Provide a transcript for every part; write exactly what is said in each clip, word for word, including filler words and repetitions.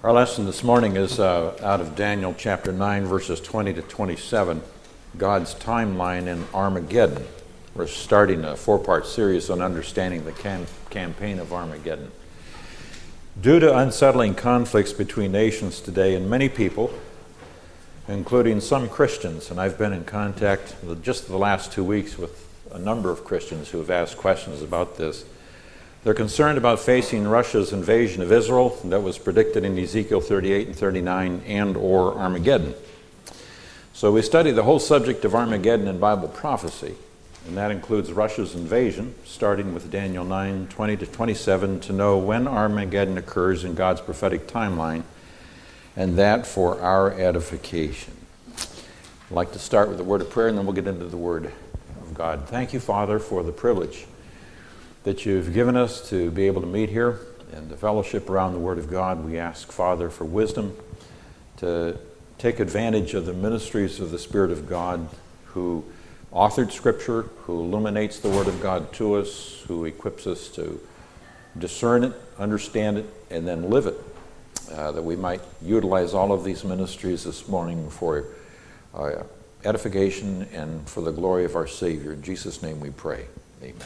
Our lesson this morning is uh, out of Daniel chapter nine, verses twenty to twenty-seven, God's timeline in Armageddon. We're starting a four-part series on understanding the cam- campaign of Armageddon. Due to unsettling conflicts between nations today, and many people, including some Christians, and I've been in contact just the last two weeks with a number of Christians who have asked questions about this. They're concerned about facing Russia's invasion of Israel that was predicted in Ezekiel thirty-eight and thirty-nine and or Armageddon. So we study the whole subject of Armageddon in Bible prophecy, and that includes Russia's invasion, starting with Daniel nine, twenty to twenty-seven, to know when Armageddon occurs in God's prophetic timeline, and that for our edification. I'd like to start with a word of prayer, and then we'll get into the Word of God. Thank you, Father, for the privilege that you've given us to be able to meet here and to fellowship around the Word of God. We ask, Father, for wisdom to take advantage of the ministries of the Spirit of God who authored Scripture, who illuminates the Word of God to us, who equips us to discern it, understand it, and then live it, uh, that we might utilize all of these ministries this morning for uh, edification and for the glory of our Savior. In Jesus' name we pray. Amen.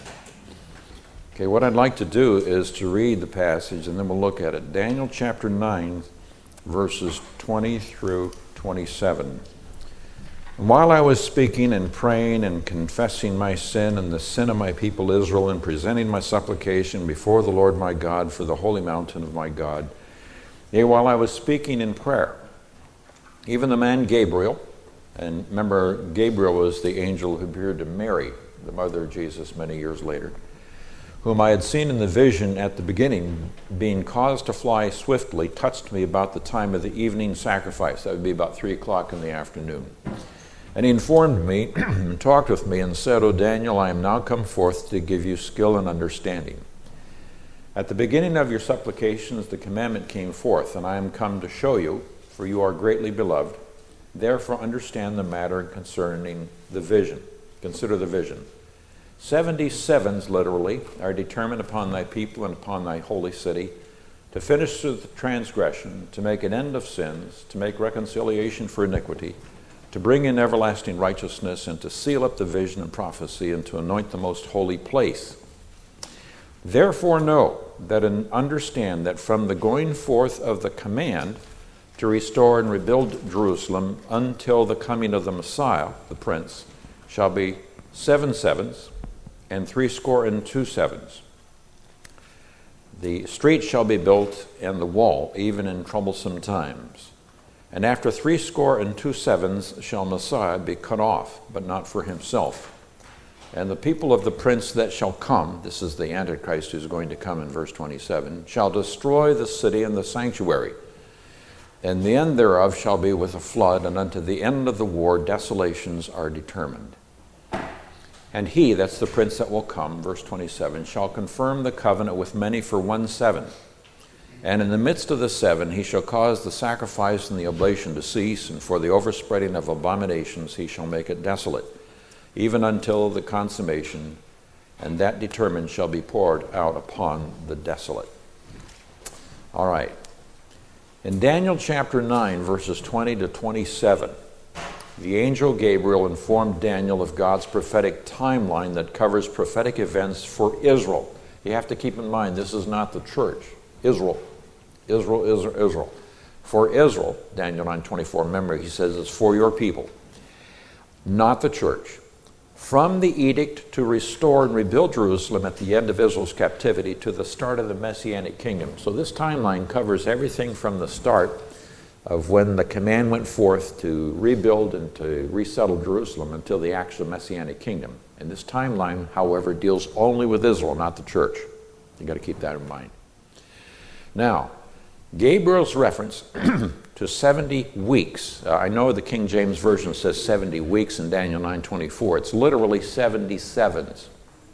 Okay, what I'd like to do is to read the passage and then we'll look at it. Daniel chapter nine, verses twenty through twenty-seven. And while I was speaking and praying and confessing my sin and the sin of my people Israel and presenting my supplication before the Lord my God for the holy mountain of my God, yea, while I was speaking in prayer, even the man Gabriel, and remember Gabriel was the angel who appeared to Mary, the mother of Jesus, many years later, whom I had seen in the vision at the beginning, being caused to fly swiftly, touched me about the time of the evening sacrifice. That would be about three o'clock in the afternoon. And he informed me and talked with me and said, O Daniel, I am now come forth to give you skill and understanding. At the beginning of your supplications the commandment came forth, and I am come to show you, for you are greatly beloved. Therefore understand the matter concerning the vision. Consider the vision. Seventy sevens, literally, are determined upon thy people and upon thy holy city, to finish the transgression, to make an end of sins, to make reconciliation for iniquity, to bring in everlasting righteousness, and to seal up the vision and prophecy, and to anoint the most holy place. Therefore know that and understand that from the going forth of the command to restore and rebuild Jerusalem until the coming of the Messiah, the Prince, shall be seven sevens, and threescore and two sevens. The street shall be built, and the wall, even in troublesome times. And after threescore and two sevens shall Messiah be cut off, but not for himself. And the people of the prince that shall come, this is the Antichrist who's going to come in verse twenty-seven, shall destroy the city and the sanctuary. And the end thereof shall be with a flood, and unto the end of the war desolations are determined. And he, that's the prince that will come, verse twenty-seven, shall confirm the covenant with many for one seven. And in the midst of the seven he shall cause the sacrifice and the oblation to cease, and for the overspreading of abominations he shall make it desolate, even until the consummation, and that determined shall be poured out upon the desolate. All right. In Daniel chapter nine, verses twenty to twenty-seven, the angel Gabriel informed Daniel of God's prophetic timeline that covers prophetic events for Israel. You have to keep in mind, this is not the church. Israel. Israel, Israel, Israel. For Israel, Daniel nine twenty-four, remember, he says it's for your people, not the church. From the edict to restore and rebuild Jerusalem at the end of Israel's captivity to the start of the Messianic kingdom. So this timeline covers everything from the start of when the command went forth to rebuild and to resettle Jerusalem until the actual Messianic kingdom. And this timeline, however, deals only with Israel, not the church. You've got to keep that in mind. Now, Gabriel's reference to seventy weeks. Uh, I know the King James Version says seventy weeks in Daniel nine twenty-four. It's literally seventy sevens.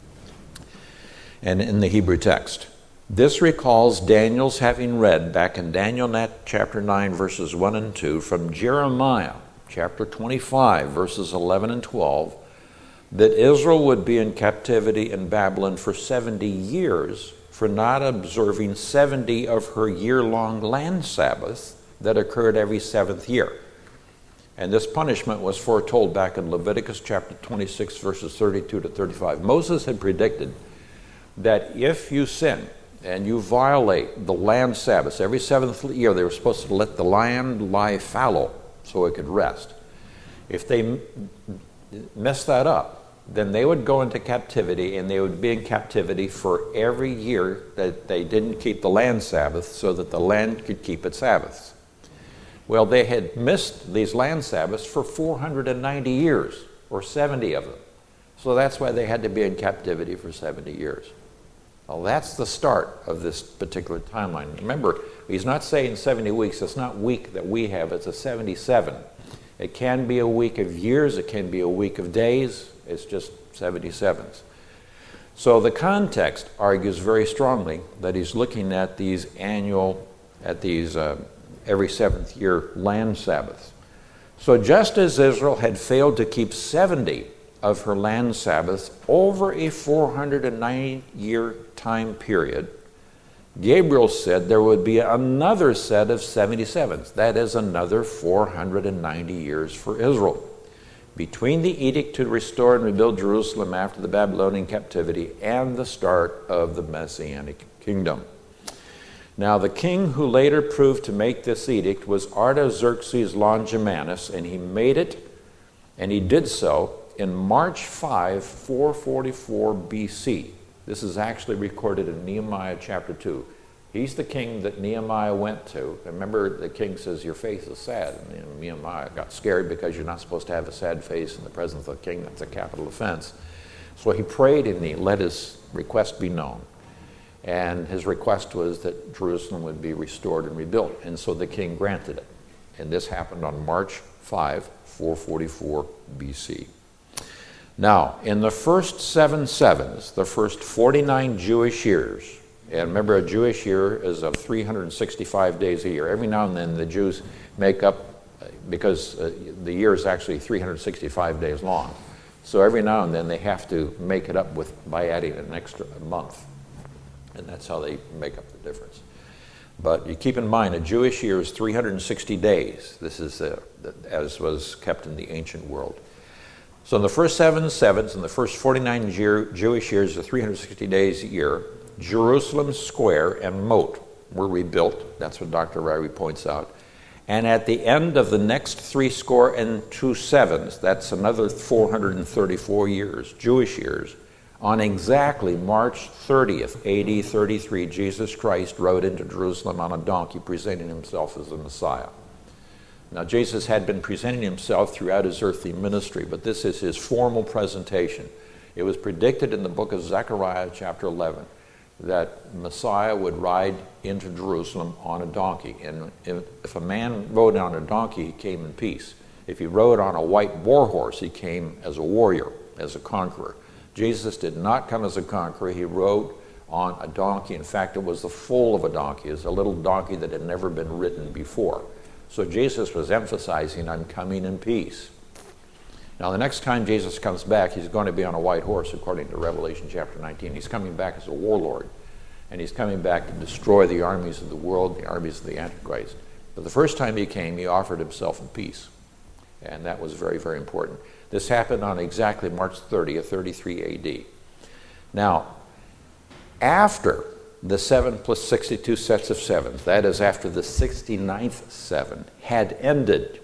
And in the Hebrew text. This recalls Daniel's having read back in Daniel chapter nine, verses one and two, from Jeremiah chapter twenty-five, verses eleven and twelve, that Israel would be in captivity in Babylon for seventy years for not observing seventy of her year-long land Sabbaths that occurred every seventh year. And this punishment was foretold back in Leviticus chapter twenty-six, verses thirty-two to thirty-five. Moses had predicted that if you sin and you violate the land Sabbaths, every seventh year they were supposed to let the land lie fallow so it could rest. If they m- messed that up, then they would go into captivity, and they would be in captivity for every year that they didn't keep the land Sabbath so that the land could keep its Sabbaths. Well, they had missed these land Sabbaths for four hundred ninety years, or seventy of them. So that's why they had to be in captivity for seventy years. Well, that's the start of this particular timeline. Remember, he's not saying seventy weeks. It's not week that we have. It's a seventy-seven. It can be a week of years. It can be a week of days. It's just seventy-sevens. So the context argues very strongly that he's looking at these annual, at these uh, every seventh year land Sabbaths. So just as Israel had failed to keep seventy of her land Sabbaths over a four hundred ninety year time period, Gabriel said there would be another set of seventy-sevens. That is another four hundred ninety years for Israel, between the edict to restore and rebuild Jerusalem after the Babylonian captivity and the start of the Messianic kingdom. Now, the king who later proved to make this edict was Artaxerxes Longimanus, and he made it, and he did so in March fifth, four forty-four B C. This is actually recorded in Nehemiah chapter two. He's the king that Nehemiah went to. Remember, the king says, your face is sad. And Nehemiah got scared because you're not supposed to have a sad face in the presence of the king. That's a capital offense. So he prayed and he let his request be known. And his request was that Jerusalem would be restored and rebuilt. And so the king granted it. And this happened on March fifth, four forty-four B C. Now, in the first seven sevens, the first forty-nine Jewish years, and remember, a Jewish year is of three hundred sixty-five days a year. Every now and then the Jews make up, because uh, the year is actually three hundred sixty-five days long. So every now and then they have to make it up with by adding an extra month. And that's how they make up the difference. But you keep in mind, a Jewish year is three hundred sixty days. This is uh, as was kept in the ancient world. So in the first seven sevens and the first forty-nine Jew- Jewish years of three hundred sixty days a year, Jerusalem Square and Moat were rebuilt. That's what Doctor Ryrie points out. And at the end of the next three score and two sevens, that's another four hundred thirty-four years, Jewish years, on exactly March thirtieth, A D thirty-three, Jesus Christ rode into Jerusalem on a donkey, presenting himself as the Messiah. Now, Jesus had been presenting himself throughout his earthly ministry, but this is his formal presentation. It was predicted in the book of Zechariah, chapter eleven, that Messiah would ride into Jerusalem on a donkey. And if a man rode on a donkey, he came in peace. If he rode on a white war horse, he came as a warrior, as a conqueror. Jesus did not come as a conqueror. He rode on a donkey. In fact, it was the foal of a donkey. It was a little donkey that had never been ridden before. So Jesus was emphasizing, I'm coming in peace. Now, the next time Jesus comes back, he's going to be on a white horse, according to Revelation chapter nineteen. He's coming back as a warlord, and he's coming back to destroy the armies of the world, the armies of the Antichrist. But the first time he came, he offered himself in peace, and that was very, very important. This happened on exactly March thirtieth, thirty-three A D. Now, after the seven plus sixty-two sets of sevens, that is after the sixty-ninth seven, had ended.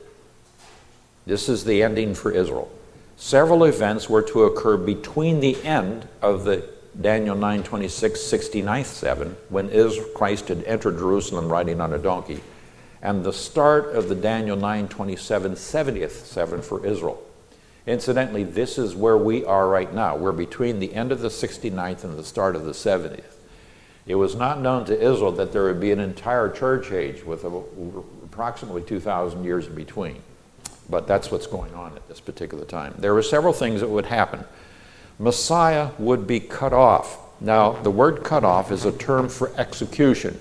This is the ending for Israel. Several events were to occur between the end of the Daniel nine twenty-six sixty-ninth seven, when Israel, Christ had entered Jerusalem riding on a donkey, and the start of the Daniel nine twenty-seven seventieth seven for Israel. Incidentally, this is where we are right now. We're between the end of the sixty-ninth and the start of the seventieth. It was not known to Israel that there would be an entire church age with approximately two thousand years in between. But that's what's going on at this particular time. There were several things that would happen. Messiah would be cut off. Now, the word cut off is a term for execution.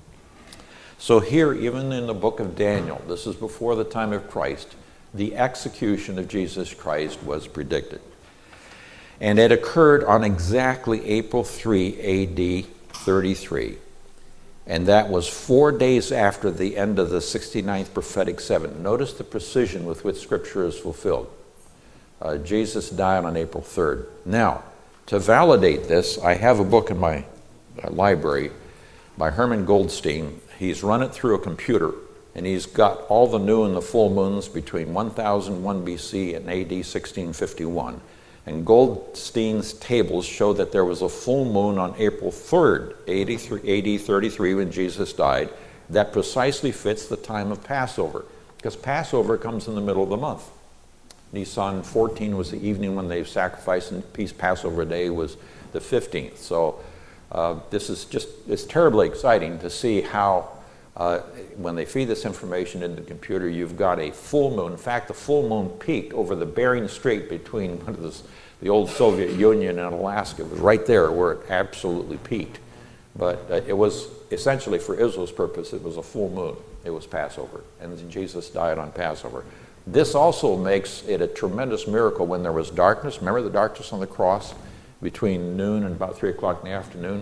So here, even in the book of Daniel, this is before the time of Christ, the execution of Jesus Christ was predicted. And it occurred on exactly April third, A D thirty-three. And that was four days after the end of the sixty-ninth prophetic seven. Notice the precision with which Scripture is fulfilled. Uh, Jesus died on April third. Now, to validate this, I have a book in my uh, library by Herman Goldstein. He's run it through a computer, and he's got all the new and the full moons between one thousand one B C and A D sixteen fifty-one. And Goldstein's tables show that there was a full moon on April third, A D thirty-three, when Jesus died. That precisely fits the time of Passover, because Passover comes in the middle of the month. Nisan fourteen was the evening when they sacrificed, and Peace Passover Day was the fifteenth. So uh, this is just, it's terribly exciting to see how uh, when they feed this information into the computer, you've got a full moon. In fact, the full moon peaked over the Bering Strait between what is the old Soviet Union and Alaska. It was right there where it absolutely peaked. But uh, it was essentially, for Israel's purpose, it was a full moon. It was Passover, and Jesus died on Passover. This also makes it a tremendous miracle when there was darkness. Remember the darkness on the cross between noon and about three o'clock in the afternoon?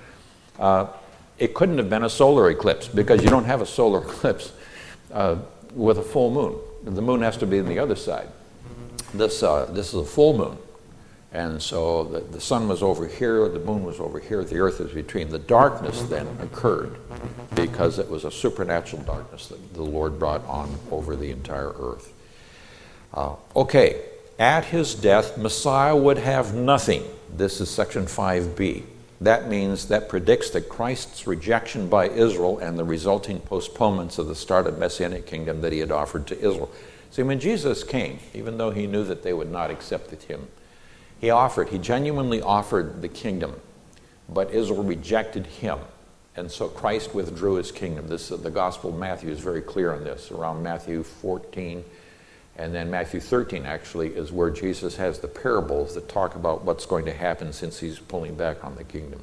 Uh, it couldn't have been a solar eclipse, because you don't have a solar eclipse uh, with a full moon. The moon has to be on the other side. This, uh, this is a full moon. And so the, the sun was over here, the moon was over here, the earth was between. The darkness then occurred because it was a supernatural darkness that the Lord brought on over the entire earth. Uh, okay, at his death, Messiah would have nothing. This is section five B. That means that predicts that Christ's rejection by Israel and the resulting postponements of the start of Messianic kingdom that he had offered to Israel. See, when Jesus came, even though he knew that they would not accept him, he offered, he genuinely offered the kingdom, but Israel rejected him. And so Christ withdrew his kingdom. This, uh, the Gospel of Matthew is very clear on this. Around Matthew fourteen, and then Matthew thirteen actually is where Jesus has the parables that talk about what's going to happen since he's pulling back on the kingdom.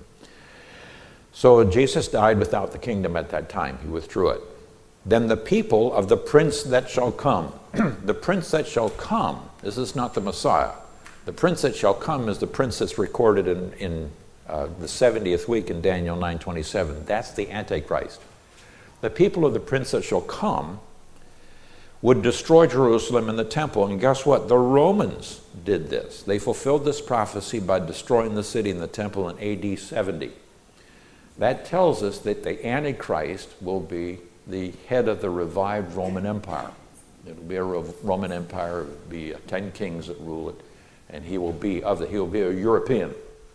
So Jesus died without the kingdom at that time. He withdrew it. Then the people of the prince that shall come. The prince that shall come, this is not the Messiah. The prince that shall come is the prince that's recorded in, in uh, the seventieth week in Daniel nine twenty-seven. That's the Antichrist. The people of the prince that shall come would destroy Jerusalem and the temple. And guess what? The Romans did this. They fulfilled this prophecy by destroying the city and the temple in A D seventy. That tells us that the Antichrist will be the head of the revived Roman Empire. It'll be a Roman Empire. It'll be ten kings that rule it. And he will be of the, he will be a European,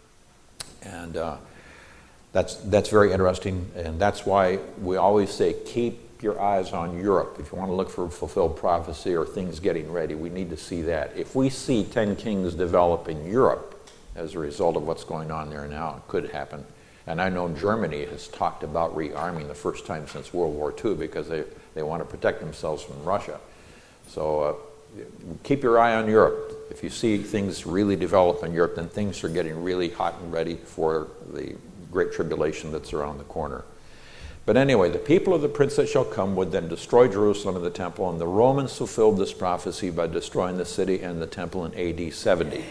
and uh, that's that's very interesting. And that's why we always say keep your eyes on Europe. If you want to look for fulfilled prophecy or things getting ready, we need to see that. If we see ten kings develop in Europe as a result of what's going on there now, it could happen. And I know Germany has talked about rearming the first time since World War Two because they they want to protect themselves from Russia. So. Uh, Keep your eye on Europe. If you see things really develop in Europe, then things are getting really hot and ready for the great tribulation that's around the corner. But anyway, the people of the prince that shall come would then destroy Jerusalem and the temple, and the Romans fulfilled this prophecy by destroying the city and the temple in A D seventy.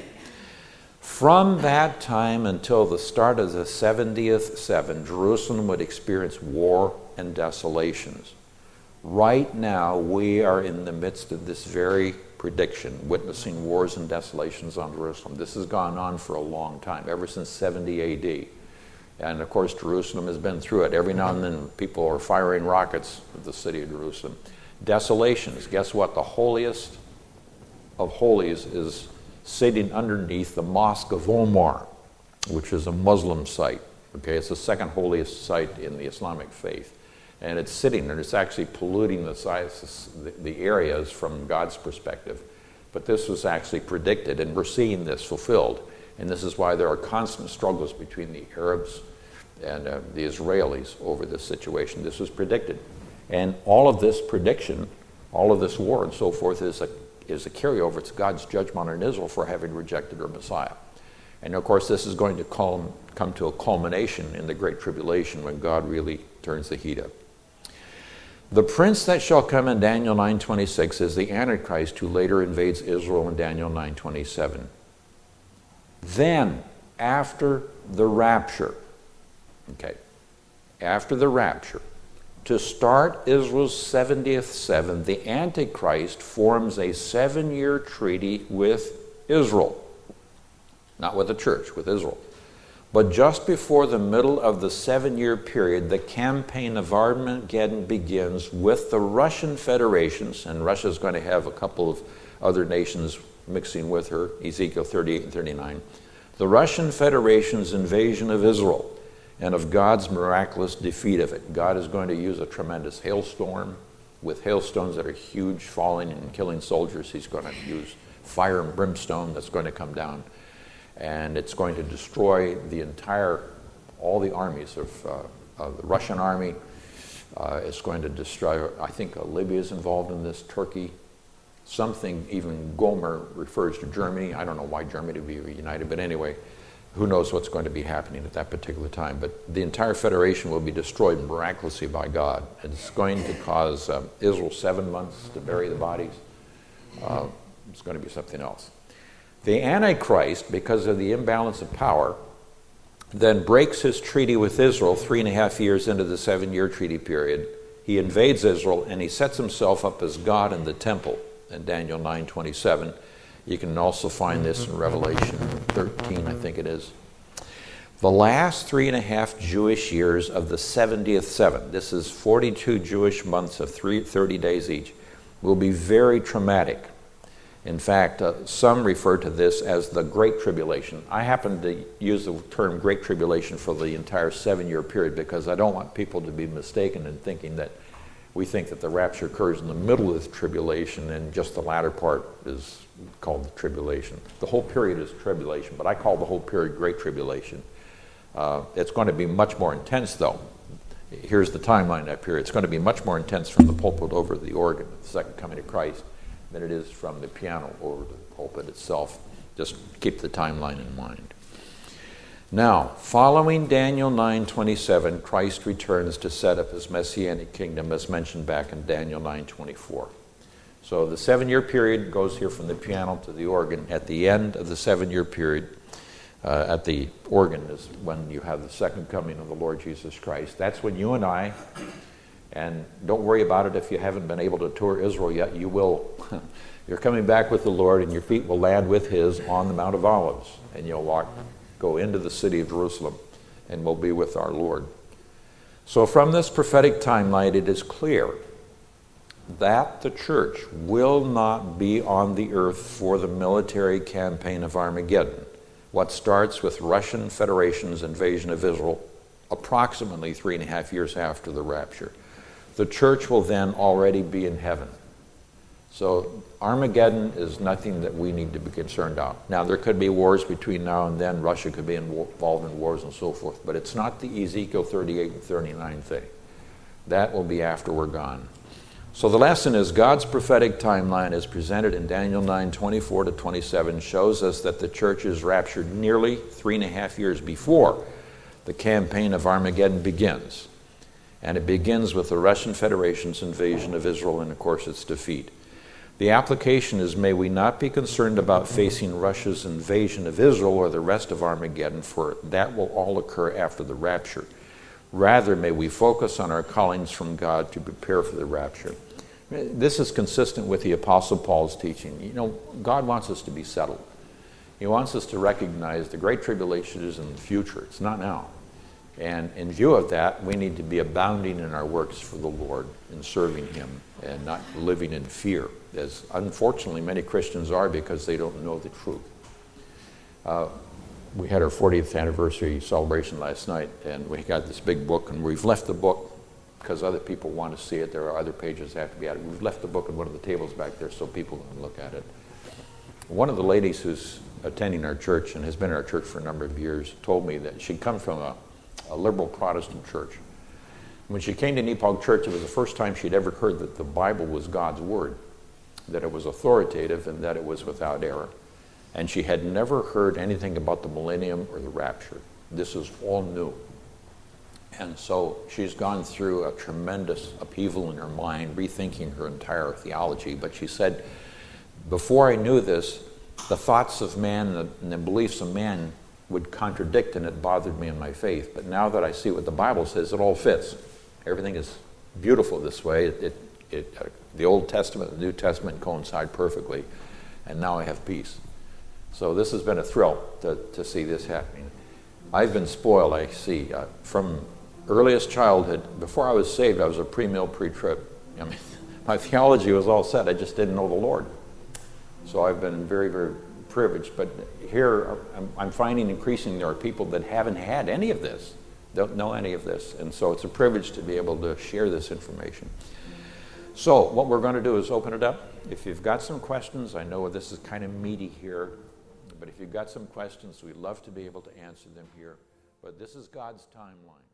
From that time until the start of the seventieth seven, Jerusalem would experience war and desolations. Right now, we are in the midst of this very prediction, witnessing wars and desolations on Jerusalem. This has gone on for a long time, ever since seventy A D. And of course, Jerusalem has been through it. Every now and then, people are firing rockets at the city of Jerusalem. Desolations. Guess what? The holiest of holies is sitting underneath the Mosque of Omar, which is a Muslim site. Okay, it's the second holiest site in the Islamic faith. And it's sitting there. It's actually polluting the, size, the, the areas from God's perspective. But this was actually predicted, and we're seeing this fulfilled. And this is why there are constant struggles between the Arabs and uh, the Israelis over this situation. This was predicted. And all of this prediction, all of this war and so forth is a, is a carryover to God's judgment on Israel for having rejected her Messiah. And of course, this is going to culm, come to a culmination in the Great Tribulation when God really turns the heat up. The prince that shall come in Daniel nine twenty-six is the Antichrist who later invades Israel in Daniel nine twenty-seven. Then, after the rapture, Okay. After the rapture, to start Israel's seventieth seven, the Antichrist forms a seven-year treaty with Israel. Not with the church, with Israel. But just before the middle of the seven-year period, the campaign of Armageddon begins with the Russian federations, and Russia's going to have a couple of other nations mixing with her, Ezekiel thirty-eight and thirty-nine. The Russian Federation's invasion of Israel and of God's miraculous defeat of it. God is going to use a tremendous hailstorm with hailstones that are huge, falling and killing soldiers. He's going to use fire and brimstone that's going to come down. And it's going to destroy the entire, all the armies of, uh, of the Russian army. Uh, it's going to destroy, I think uh, Libya is involved in this, Turkey. Something, even Gomer refers to Germany. I don't know why Germany would be reunited, but anyway, who knows what's going to be happening at that particular time. But the entire federation will be destroyed miraculously by God. It's going to cause uh, Israel seven months to bury the bodies. Uh, it's going to be something else. The Antichrist, because of the imbalance of power, then breaks his treaty with Israel three and a half years into the seven-year treaty period. He invades Israel, and he sets himself up as God in the temple in Daniel nine twenty-seven. You can also find this in Revelation thirteen, I think it is. The last three and a half Jewish years of the seventieth seven, this is forty-two Jewish months of three, thirty days each, will be very traumatic. In fact, uh, some refer to this as the Great Tribulation. I happen to use the term Great Tribulation for the entire seven-year period because I don't want people to be mistaken in thinking that we think that the rapture occurs in the middle of the tribulation and just the latter part is called the tribulation. The whole period is tribulation, but I call the whole period Great Tribulation. Uh, it's going to be much more intense, though. Here's the timeline of that period. It's going to be much more intense from the pulpit over the organ, the second coming of Christ, than it is from the piano over the pulpit itself. Just keep the timeline in mind. Now, following Daniel nine twenty-seven, Christ returns to set up his messianic kingdom as mentioned back in Daniel nine twenty-four. So the seven-year period goes here from the piano to the organ. At the end of the seven-year period, uh, at the organ is when you have the second coming of the Lord Jesus Christ. That's when you and I, and don't worry about it if you haven't been able to tour Israel yet, you will. You're coming back with the Lord, and your feet will land with his on the Mount of Olives, and you'll walk, go into the city of Jerusalem, and we'll be with our Lord. So from this prophetic timeline, it is clear that the church will not be on the earth for the military campaign of Armageddon, what starts with Russian Federation's invasion of Israel approximately three and a half years after the rapture. The church will then already be in heaven. So Armageddon is nothing that we need to be concerned about. Now, there could be wars between now and then. Russia could be involved in wars and so forth, but it's not the Ezekiel thirty-eight and thirty-nine thing. That will be after we're gone. So the lesson is God's prophetic timeline as presented in Daniel nine twenty-four to twenty-seven shows us that the church is raptured nearly three and a half years before the campaign of Armageddon begins. And it begins with the Russian Federation's invasion of Israel and, of course, its defeat. The application is, may we not be concerned about facing Russia's invasion of Israel or the rest of Armageddon, for that will all occur after the rapture. Rather, may we focus on our callings from God to prepare for the rapture. This is consistent with the Apostle Paul's teaching. You know, God wants us to be settled. He wants us to recognize the Great Tribulation is in the future. It's not now. And in view of that, we need to be abounding in our works for the Lord and serving him and not living in fear, as unfortunately many Christians are because they don't know the truth. Uh, we had our fortieth anniversary celebration last night, and we got this big book, and we've left the book because other people want to see it. There are other pages that have to be added. We've left the book on one of the tables back there so people can look at it. One of the ladies who's attending our church and has been in our church for a number of years told me that she'd come from a a liberal Protestant church. When she came to Nepal Church, it was the first time she'd ever heard that the Bible was God's word, that it was authoritative and that it was without error. And she had never heard anything about the millennium or the rapture. This is all new. And so she's gone through a tremendous upheaval in her mind, rethinking her entire theology. But she said, before I knew this, the thoughts of man and the, and the beliefs of man would contradict, and it bothered me in my faith. But now that I see what the Bible says, it all fits. Everything is beautiful this way. It, it, it, uh, the Old Testament and the New Testament coincide perfectly, and now I have peace. So this has been a thrill to, to see this happening. I've been spoiled, I see, uh, from earliest childhood. Before I was saved, I was a pre-mill, pre-trib. I mean, my theology was all set. I just didn't know the Lord. So I've been very, very privileged. But here, I'm, I'm finding increasingly there are people that haven't had any of this, don't know any of this. And so it's a privilege to be able to share this information. So what we're going to do is open it up. If you've got some questions, I know this is kind of meaty here, but if you've got some questions, we'd love to be able to answer them here. But this is God's timeline.